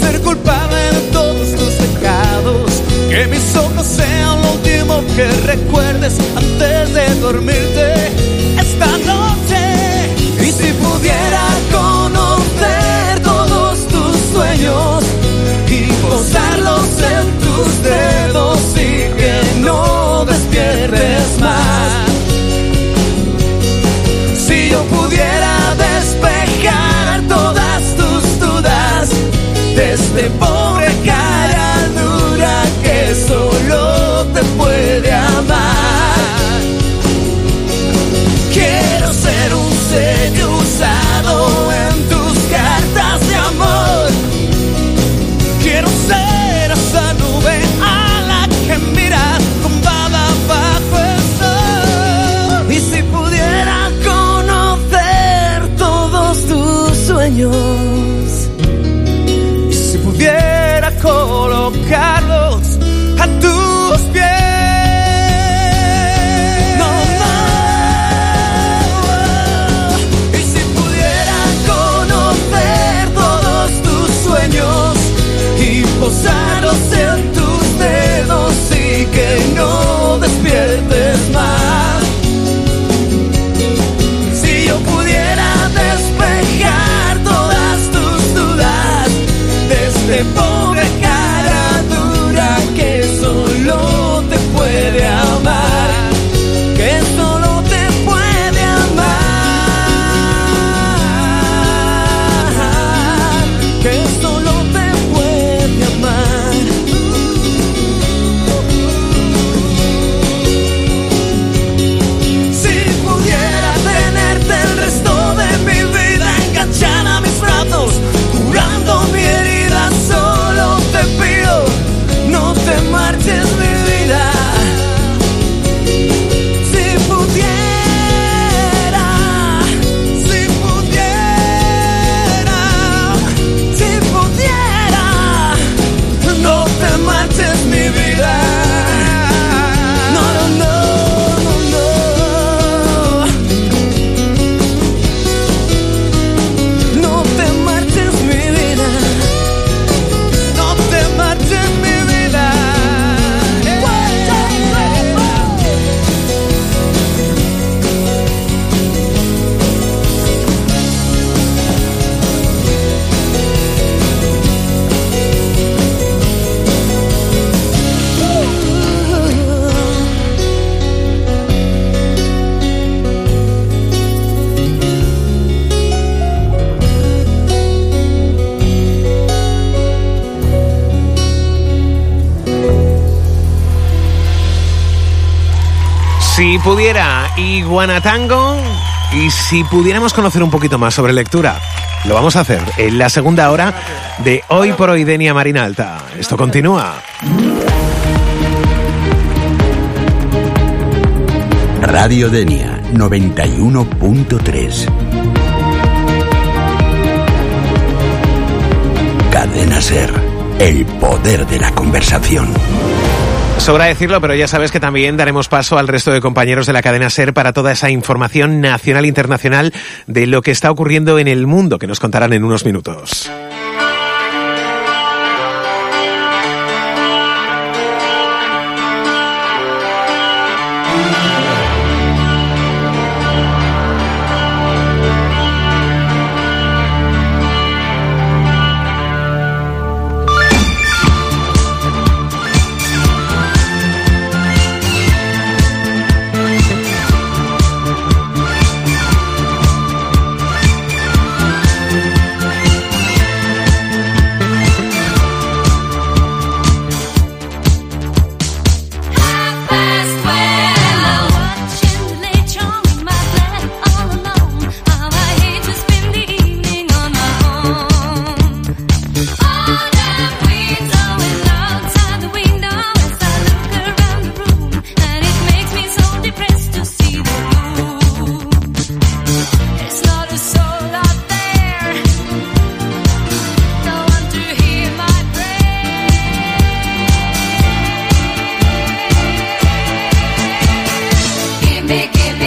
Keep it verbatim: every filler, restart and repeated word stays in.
ser culpable de todos tus pecados, que mis ojos sean lo último que recuerdes antes de dormirte esta noche. Y si pudiera conocer todos tus sueños y posarlos en tus dedos y que no despiertes más. Si yo pudiera despejar todas tus dudas de este pobre cara dura que solo te puede amar. Quiero ser un sello usado en tus cartas de amor. Quiero ser esa nube a la que miras tumbada bajo el sol. Y si pudiera conocer todos tus sueños, y si pudiera colocarlos a tus pies. No, no. Y si pudiera conocer todos tus sueños y posarlos en tus dedos y que no despiertes más. Si yo pudiera despejar todas tus dudas de este pobre cara dura que solo te puede amar, que solo te puede amar, que solo te puede amar. Si pudiera tenerte el resto de mi vida enganchada a mis brazos, curando mi herida, solo te pido, no te marches mi vida. Si pudiera, si pudiera, si pudiera, no te marches mi vida. No, no, no, no, no. No te marches mi vida. No te marches mi vida. Si pudiera, Iguanatango, y si pudiéramos conocer un poquito más sobre lectura, lo vamos a hacer en la segunda hora de Hoy por Hoy Denia Marina Alta. Esto continúa. Radio Denia noventa y uno punto tres. Cadena Ser, el poder de la conversación. Sobra decirlo, pero ya sabes que también daremos paso al resto de compañeros de la cadena SER para toda esa información nacional e internacional de lo que está ocurriendo en el mundo, que nos contarán en unos minutos.